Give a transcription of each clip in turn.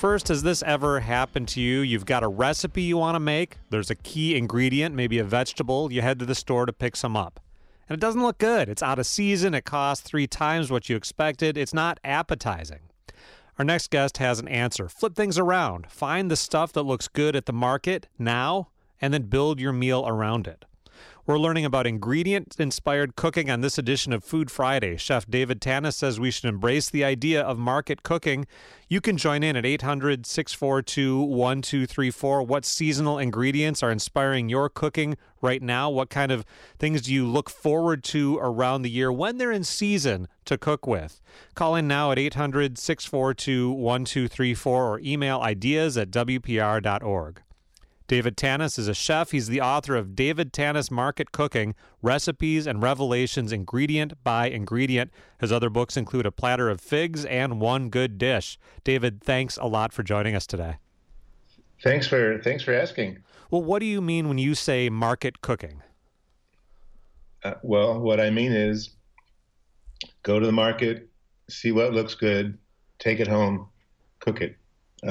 First, has this ever happened to you? You've got a recipe you want to make. There's a key ingredient, maybe a vegetable. You head to the store to pick some up. And it doesn't look good. It's out of season. It costs 3 times what you expected. It's not appetizing. Our next guest has an answer. Flip things around. Find the stuff that looks good at the market now, and then build your meal around it. We're learning about ingredient-inspired cooking on this edition of Food Friday. Chef David Tanis says we should embrace the idea of market cooking. You can join in at 800-642-1234. What seasonal ingredients are inspiring your cooking right now? What kind of things do you look forward to around the year when they're in season to cook with? Call in now at 800-642-1234 or email ideas@wpr.org. David Tanis is a chef. He's the author of David Tanis Market Cooking, Recipes and Revelations Ingredient by Ingredient. His other books include A Platter of Figs and One Good Dish. David, thanks a lot for joining us today. Thanks for asking. Well, what do you mean when you say market cooking? Well, what I mean is go to the market, see what looks good, take it home, cook it.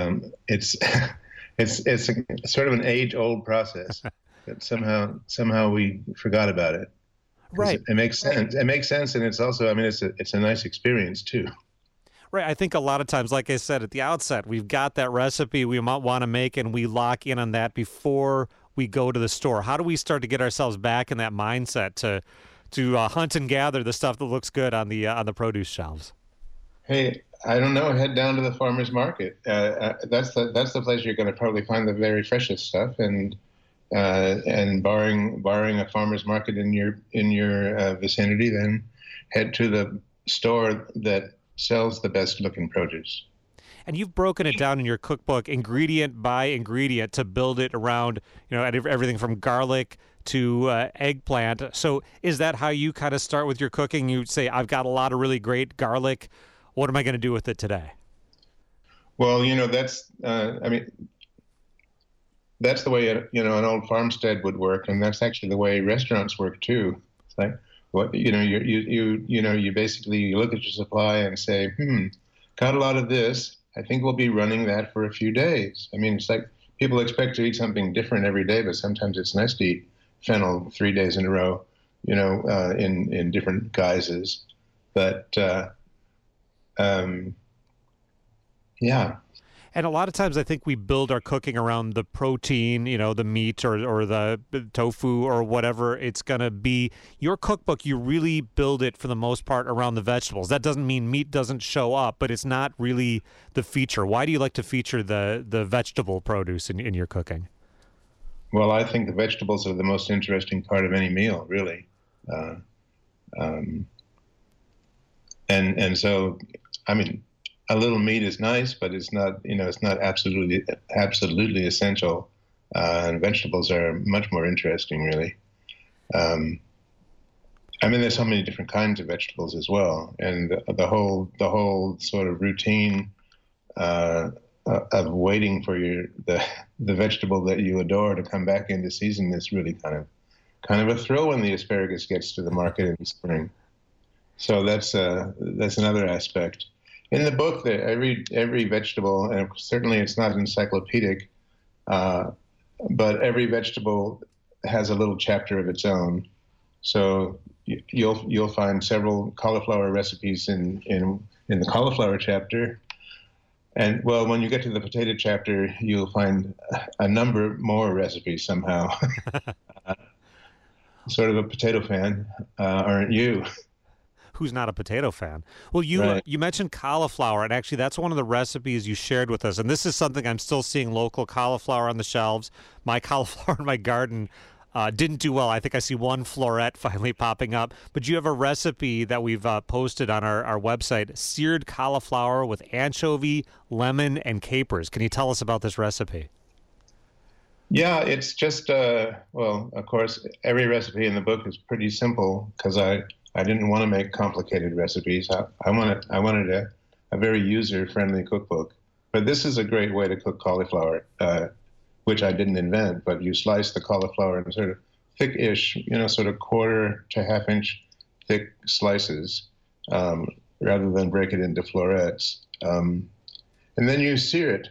It's sort of an age-old process that somehow we forgot about it. Right. It makes sense. It makes sense, and it's also, it's a nice experience too. Right. I think a lot of times, like I said at the outset, we've got that recipe we might want to make, and we lock in on that before we go to the store. How do we start to get ourselves back in that mindset to hunt and gather the stuff that looks good on the produce shelves? Hey, I don't know. Head down to the farmer's market. That's the place you're going to probably find the very freshest stuff, and barring a farmer's market in your vicinity, then head to the store that sells the best looking produce. And you've broken it down in your cookbook, ingredient by ingredient, to build it around, everything from garlic to eggplant. So is that how you kind of start with your cooking? You say, I've got a lot of really great garlic. What am I going to do with it today? Well, that's the way an old farmstead would work, and that's actually the way restaurants work too. It's like, you basically look at your supply and say, got a lot of this. I think we'll be running that for a few days. It's like people expect to eat something different every day, but sometimes it's nice to eat fennel 3 days in a row, in different guises. But yeah. And a lot of times I think we build our cooking around the protein, the meat or the tofu or whatever it's going to be. Your cookbook, you really build it for the most part around the vegetables. That doesn't mean meat doesn't show up, but it's not really the feature. Why do you like to feature the vegetable produce in your cooking? Well, I think the vegetables are the most interesting part of any meal, really. And so, a little meat is nice, but it's not absolutely essential. And vegetables are much more interesting, really. There's so many different kinds of vegetables as well, and the whole sort of routine of waiting for the vegetable that you adore to come back into season is really kind of a thrill when the asparagus gets to the market in the spring. So that's another aspect. In the book, I read every vegetable, and certainly it's not encyclopedic, but every vegetable has a little chapter of its own. So you'll find several cauliflower recipes in the cauliflower chapter, and when you get to the potato chapter, you'll find a number more recipes somehow. Sort of a potato fan, aren't you? Who's not a potato fan? Well, you mentioned cauliflower, and actually that's one of the recipes you shared with us. And this is something I'm still seeing local cauliflower on the shelves. My cauliflower in my garden didn't do well. I think I see one floret finally popping up. But you have a recipe that we've posted on our website, seared cauliflower with anchovy, lemon, and capers. Can you tell us about this recipe? Yeah, it's just, of course, every recipe in the book is pretty simple because I didn't want to make complicated recipes. I wanted a very user-friendly cookbook. But this is a great way to cook cauliflower, which I didn't invent, but you slice the cauliflower in sort of thick-ish, sort of quarter to half-inch thick slices, rather than break it into florets. And then you sear it.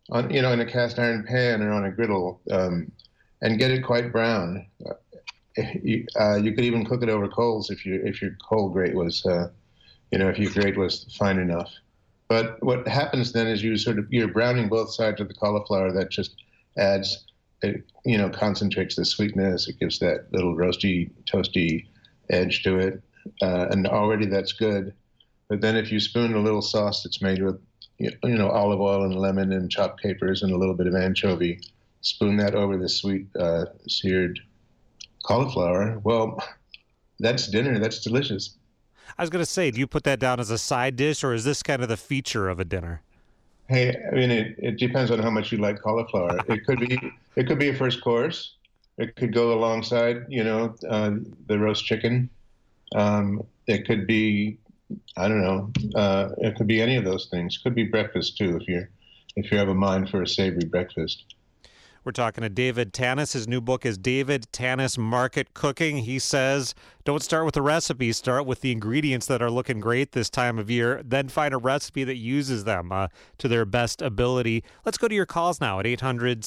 on in a cast iron pan or on a griddle, and get it quite brown. You could even cook it over coals if your coal grate was if your grate was fine enough. But what happens then is you're browning both sides of the cauliflower. That just adds, it concentrates the sweetness. It gives that little roasty, toasty edge to it, and already that's good. But then if you spoon a little sauce that's made with olive oil and lemon and chopped capers and a little bit of anchovy, spoon that over the sweet seared cauliflower, well, that's dinner. That's delicious. I was going to say, do you put that down as a side dish, or is this kind of the feature of a dinner? Hey, I mean, it depends on how much you like cauliflower. It could be a first course. It could go alongside, the roast chicken. It could be, I don't know. It could be any of those things. Could be breakfast too, if you have a mind for a savory breakfast. We're talking to David Tanis. His new book is David Tanis Market Cooking. He says, don't start with the recipe. Start with the ingredients that are looking great this time of year. Then find a recipe that uses them to their best ability. Let's go to your calls now at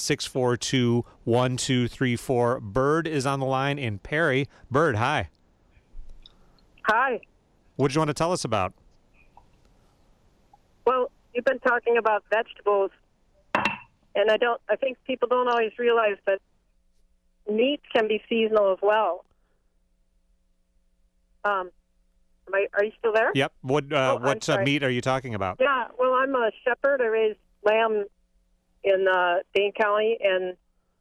800-642-1234. Bird is on the line in Perry. Bird, hi. Hi. What did you want to tell us about? Well, you've been talking about vegetables. And I think people don't always realize that meat can be seasonal as well. Are you still there? Yep. What meat are you talking about? Yeah, well, I'm a shepherd. I raise lamb in Dane County, and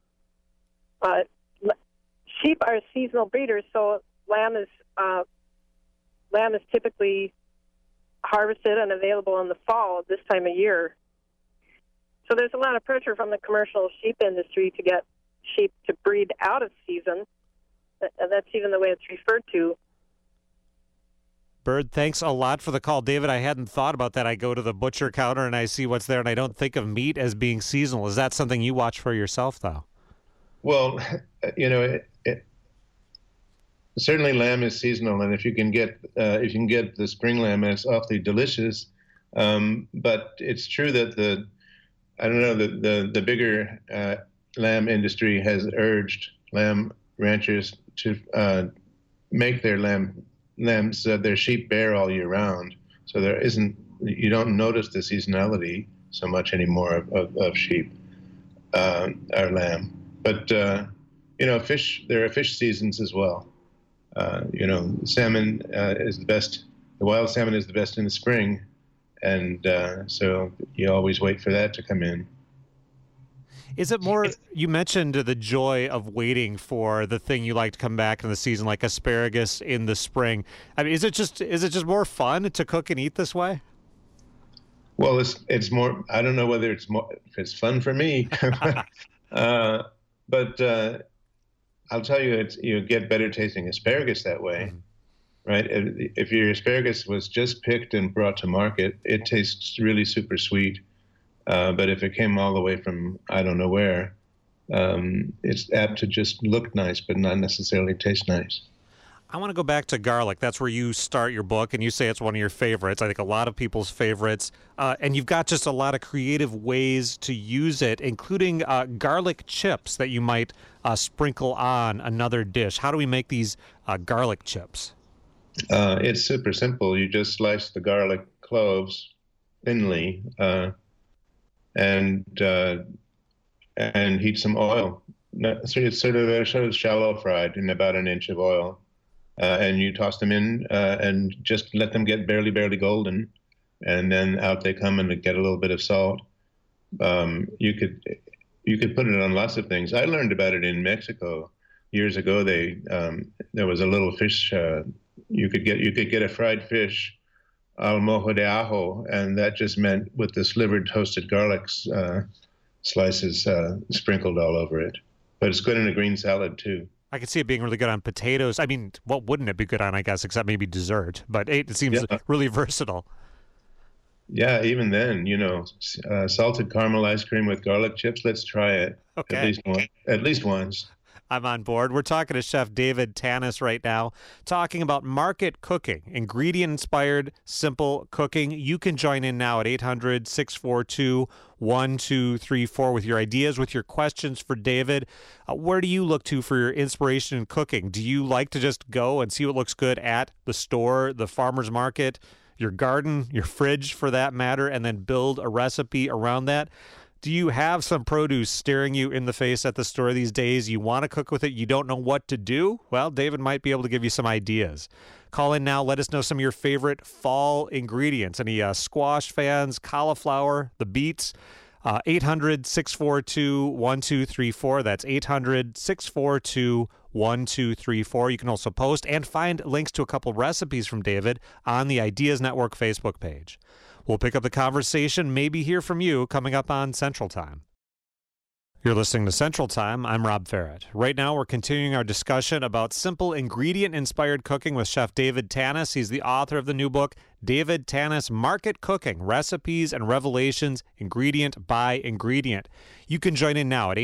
sheep are seasonal breeders, so lamb is typically harvested and available in the fall this time of year. So there's a lot of pressure from the commercial sheep industry to get sheep to breed out of season. And that's even the way it's referred to. Bird, thanks a lot for the call. David, I hadn't thought about that. I go to the butcher counter and I see what's there, and I don't think of meat as being seasonal. Is that something you watch for yourself, though? Well, certainly lamb is seasonal, and if you can get the spring lamb, it's awfully delicious. But it's true that the bigger lamb industry has urged lamb ranchers to make their lambs their sheep bare all year round. So you don't notice the seasonality so much anymore of sheep or lamb. But fish, there are fish seasons as well. Salmon is the best. The wild salmon is the best in the spring. And so you always wait for that to come in. Is it more, you mentioned the joy of waiting for the thing you like to come back in the season, like asparagus in the spring. I mean, is it just more fun to cook and eat this way? Well, it's more, I don't know whether if it's fun for me, but I'll tell you, you get better tasting asparagus that way. Mm-hmm. Right? If your asparagus was just picked and brought to market, it tastes really super sweet. But if it came all the way from I don't know where, it's apt to just look nice, but not necessarily taste nice. I want to go back to garlic. That's where you start your book, and you say it's one of your favorites. I think a lot of people's favorites. And you've got just a lot of creative ways to use it, including garlic chips that you might sprinkle on another dish. How do we make these garlic chips? It's super simple. You just slice the garlic cloves thinly and heat some oil. So it's sort of shallow fried in about an inch of oil. And you toss them in and just let them get barely golden. And then out they come and get a little bit of salt. You could put it on lots of things. I learned about it in Mexico years ago. There was a little fish you could get a fried fish al mojo de ajo, and that just meant with the slivered toasted garlic slices sprinkled all over it. But it's good in a green salad too. I could see it being really good on potatoes. I mean, what wouldn't it be good on, I guess, except maybe dessert? But it seems really versatile. Yeah, even then, salted caramel ice cream with garlic chips. Let's try it. Okay. At least once. I'm on board. We're talking to Chef David Tanis right now, talking about market cooking, ingredient-inspired, simple cooking. You can join in now at 800-642-1234 with your ideas, with your questions for David. Where do you look to for your inspiration in cooking? Do you like to just go and see what looks good at the store, the farmer's market, your garden, your fridge for that matter, and then build a recipe around that? Do you have some produce staring you in the face at the store these days? You want to cook with it, you don't know what to do? Well, David might be able to give you some ideas. Call in now. Let us know some of your favorite fall ingredients. Any squash fans, cauliflower, the beets? 800-642-1234. That's 800-642-1234. You can also post and find links to a couple recipes from David on the Ideas Network Facebook page. We'll pick up the conversation, maybe hear from you coming up on Central Time. You're listening to Central Time. I'm Rob Farrett. Right now, we're continuing our discussion about simple ingredient-inspired cooking with Chef David Tanis. He's the author of the new book, David Tanis Market Cooking, Recipes and Revelations, Ingredient by Ingredient. You can join in now at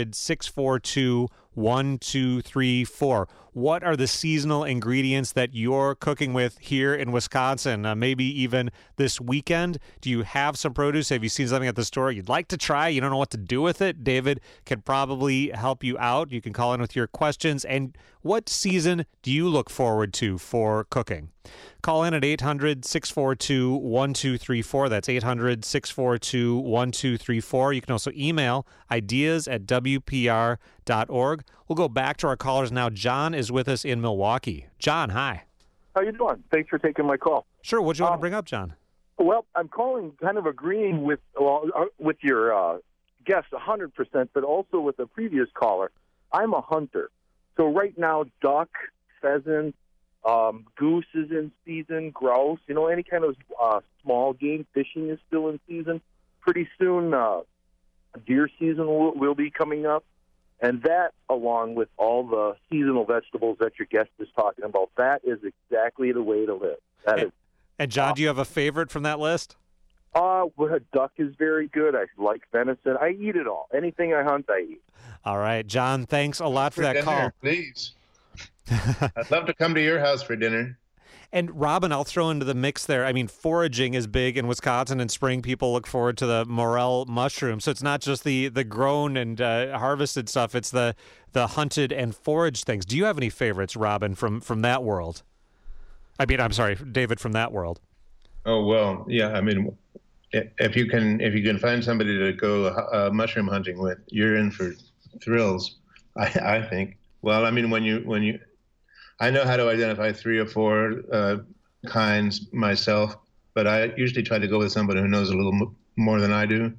800-642-1234. What are the seasonal ingredients that you're cooking with here in Wisconsin? Maybe even this weekend? Do you have some produce? Have you seen something at the store you'd like to try? You don't know what to do with it? David can probably help you out. You can call in with your questions. And what season do you look forward to for cooking? Call in at 800-642-1234. That's 800-642-1234. You can also email ideas@wpr.org. We'll go back to our callers now. John is with us in Milwaukee. John, hi. How you doing? Thanks for taking my call. Sure. What do you want to bring up, John? Well, I'm calling kind of agreeing with your guest 100%, but also with the previous caller. I'm a hunter. So right now, duck, pheasant, goose is in season, grouse, any kind of small game fishing is still in season. Pretty soon, deer season will be coming up. And that, along with all the seasonal vegetables that your guest is talking about, that is exactly the way to live. And John, do you have a favorite from that list? Well, duck is very good. I like venison. I eat it all. Anything I hunt, I eat. All right, John, thanks a lot for that dinner, call. Please. I'd love to come to your house for dinner. And Robin, I'll throw into the mix there. I mean, foraging is big in Wisconsin. In spring, people look forward to the morel mushroom. So it's not just the grown and harvested stuff. It's the hunted and foraged things. Do you have any favorites, Robin, from that world? I mean, I'm sorry, David, from that world. Oh, well, yeah. I mean, if you can find somebody to go mushroom hunting with, you're in for thrills, I think. Well, I mean, when you I know how to identify 3 or 4 kinds myself, but I usually try to go with somebody who knows a little more than I do.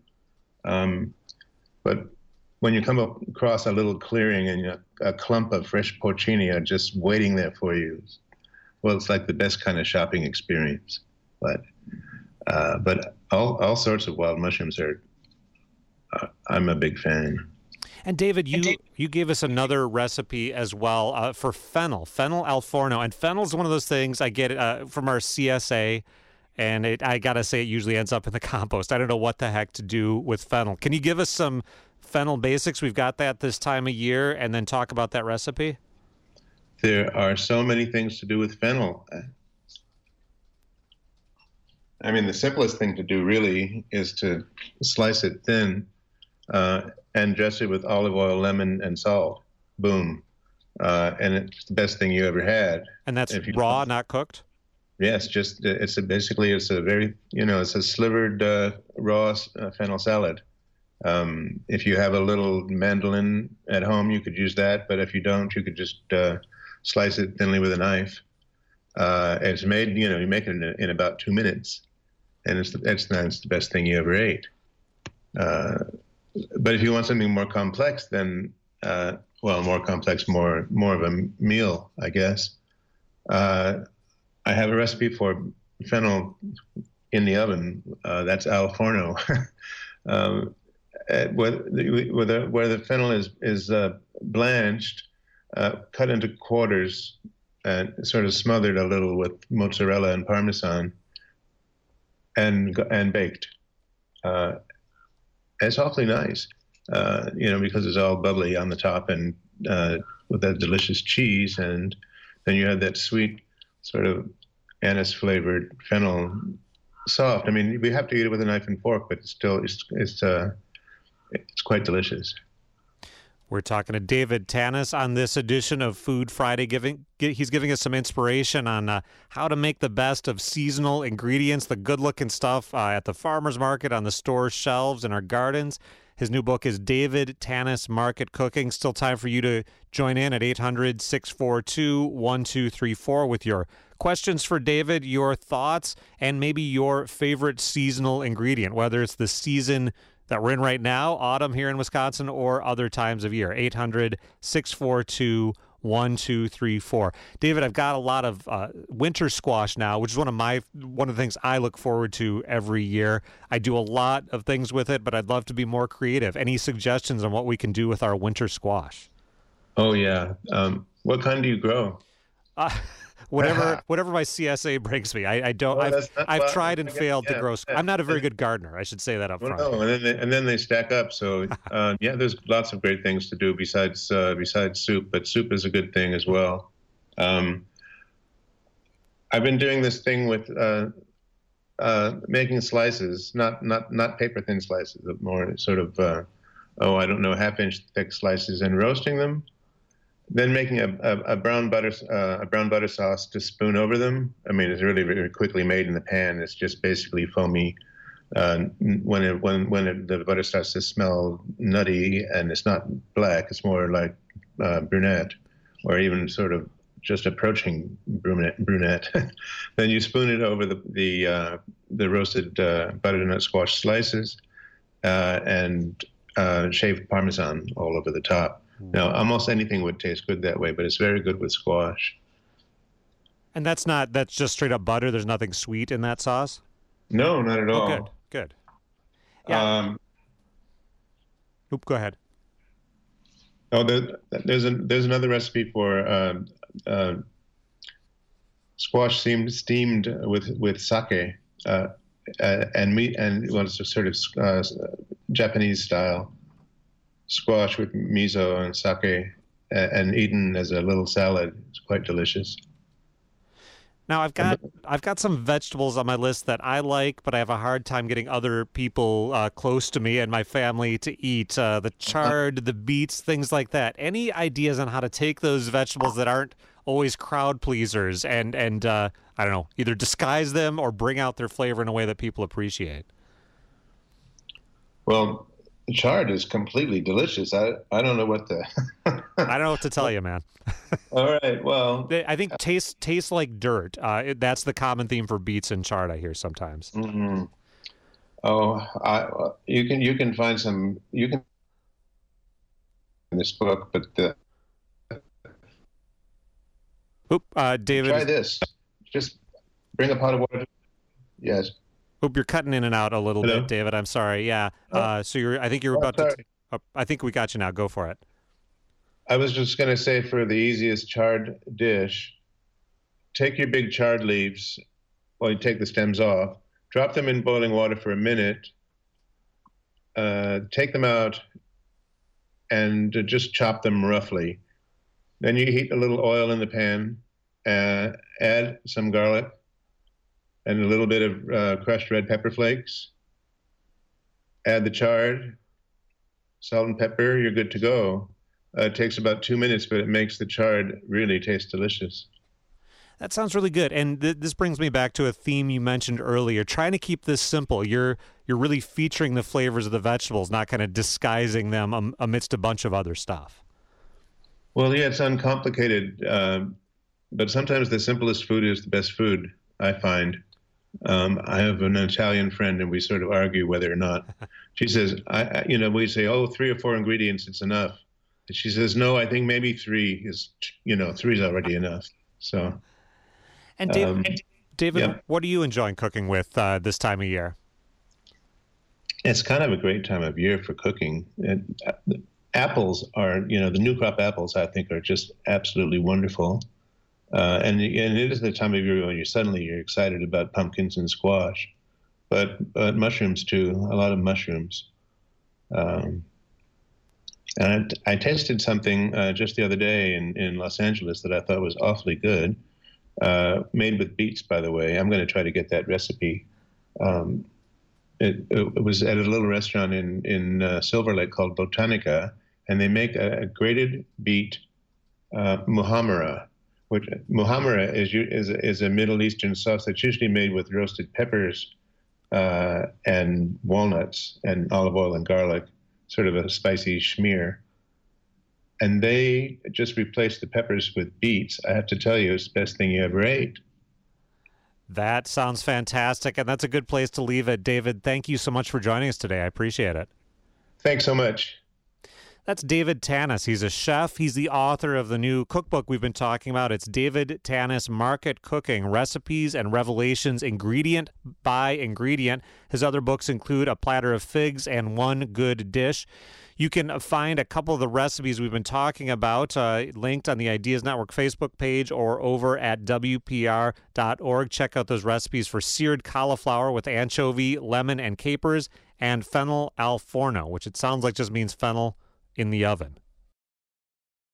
But when you come across a little clearing and a clump of fresh porcini are just waiting there for you, well, it's like the best kind of shopping experience. But all sorts of wild mushrooms are. I'm a big fan. And David, you gave us another recipe as well for fennel al forno. And fennel is one of those things I get from our CSA, and I got to say it usually ends up in the compost. I don't know what the heck to do with fennel. Can you give us some fennel basics? We've got that this time of year, and then talk about that recipe. There are so many things to do with fennel. I mean, the simplest thing to do really is to slice it thin and dress it with olive oil, lemon, and salt. Boom. And it's the best thing you ever had. And that's raw, not cooked? Yes, it's a very, it's a slivered raw fennel salad. If you have a little mandolin at home, you could use that. But if you don't, you could just slice it thinly with a knife. It's made, you make it in about 2 minutes. And it's the best thing you ever ate. But if you want something more complex, then more complex, more of a meal, I guess. I have a recipe for fennel in the oven. That's al forno, where the fennel is blanched, cut into quarters, and sort of smothered a little with mozzarella and Parmesan, and baked. It's awfully nice. because it's all bubbly on the top and with that delicious cheese, and then you have that sweet sort of anise flavored fennel soft. I mean, we have to eat it with a knife and fork, but it's quite delicious. We're talking to David Tanis on this edition of Food Friday. He's giving us some inspiration on how to make the best of seasonal ingredients, the good-looking stuff at the farmer's market, on the store shelves, in our gardens. His new book is David Tanis Market Cooking. Still time for you to join in at 800-642-1234 with your questions for David, your thoughts, and maybe your favorite seasonal ingredient, whether it's the season that we're in right now, autumn here in Wisconsin, or other times of year. 800-642-1234. David, I've got a lot of winter squash now, which is one of the things I look forward to every year. I do a lot of things with it, but I'd love to be more creative. Any suggestions on what we can do with our winter squash? Oh yeah. What kind do you grow? Whatever my CSA brings me. I've tried and failed to grow. I'm not a very good gardener. I should say that up front. No, and then they stack up. So there's lots of great things to do besides soup, but soup is a good thing as well. I've been doing this thing with making slices, not paper thin slices, but more sort of half-inch thick slices, and roasting them. Then making a brown butter sauce to spoon over them. I mean, it's really very quickly made in the pan. It's just basically foamy. When the butter starts to smell nutty, and it's not black, it's more like brunette, or even sort of just approaching brunette. Then you spoon it over the roasted butternut squash slices, and shaved Parmesan all over the top. Now, almost anything would taste good that way, but it's very good with squash. And that's just straight up butter? There's nothing sweet in that sauce? No, not at all. Oh, good. Yeah. Go ahead. Oh, there's another recipe for squash steamed with sake and meat, and it's a sort of Japanese style squash with miso and sake, and eaten as a little salad. It's quite delicious. Now I've got some vegetables on my list that I like, but I have a hard time getting other people close to me and my family to eat. The chard, the beets, things like that. Any ideas on how to take those vegetables that aren't always crowd pleasers and I don't know, either disguise them or bring out their flavor in a way that people appreciate? Well, the chard is completely delicious. I don't know what the I don't know what to tell you, man. All right. Well, I think tastes like dirt. That's the common theme for beets and chard I hear sometimes. Mm-hmm. Oh, you can find some in this book, but David, try this. Just bring a pot of water. Yes. You're cutting in and out a little bit, David. I'm sorry. Yeah. So I think you're about to. I think we got you now. Go for it. I was just going to say, for the easiest chard dish, take your big chard leaves, well, you take the stems off, drop them in boiling water for a minute, take them out, and just chop them roughly. Then you heat a little oil in the pan, add some garlic, and a little bit of crushed red pepper flakes. Add the chard, salt and pepper, you're good to go. It takes about 2 minutes, but it makes the chard really taste delicious. That sounds really good. And this brings me back to a theme you mentioned earlier, trying to keep this simple. You're really featuring the flavors of the vegetables, not kind of disguising them amidst a bunch of other stuff. Well, yeah, it's uncomplicated, but sometimes the simplest food is the best food, I find. I have an Italian friend, and we sort of argue whether or not. She says, we say, 3 or 4 ingredients, it's enough. And she says, no, I think maybe 3 is, 3 is already enough. So. And David, yeah. What are you enjoying cooking with this time of year? It's kind of a great time of year for cooking. Apples are, the new crop apples, I think, are just absolutely wonderful. And it is the time of year when you're excited about pumpkins and squash, but mushrooms too, a lot of mushrooms. And I tasted something just the other day in Los Angeles that I thought was awfully good, made with beets, by the way. I'm going to try to get that recipe. It was at a little restaurant in Silver Lake called Botanica, and they make a grated beet muhammara, which muhammara is a Middle Eastern sauce that's usually made with roasted peppers and walnuts and olive oil and garlic, sort of a spicy schmear. And they just replaced the peppers with beets. I have to tell you, it's the best thing you ever ate. That sounds fantastic, and that's a good place to leave it. David, thank you so much for joining us today. I appreciate it. Thanks so much. That's David Tanis. He's a chef. He's the author of the new cookbook we've been talking about. It's David Tanis Market Cooking, Recipes and Revelations, Ingredient by Ingredient. His other books include A Platter of Figs and One Good Dish. You can find a couple of the recipes we've been talking about linked on the Ideas Network Facebook page or over at WPR.org. Check out those recipes for seared cauliflower with anchovy, lemon, and capers, and fennel al forno, which it sounds like just means fennel in the oven.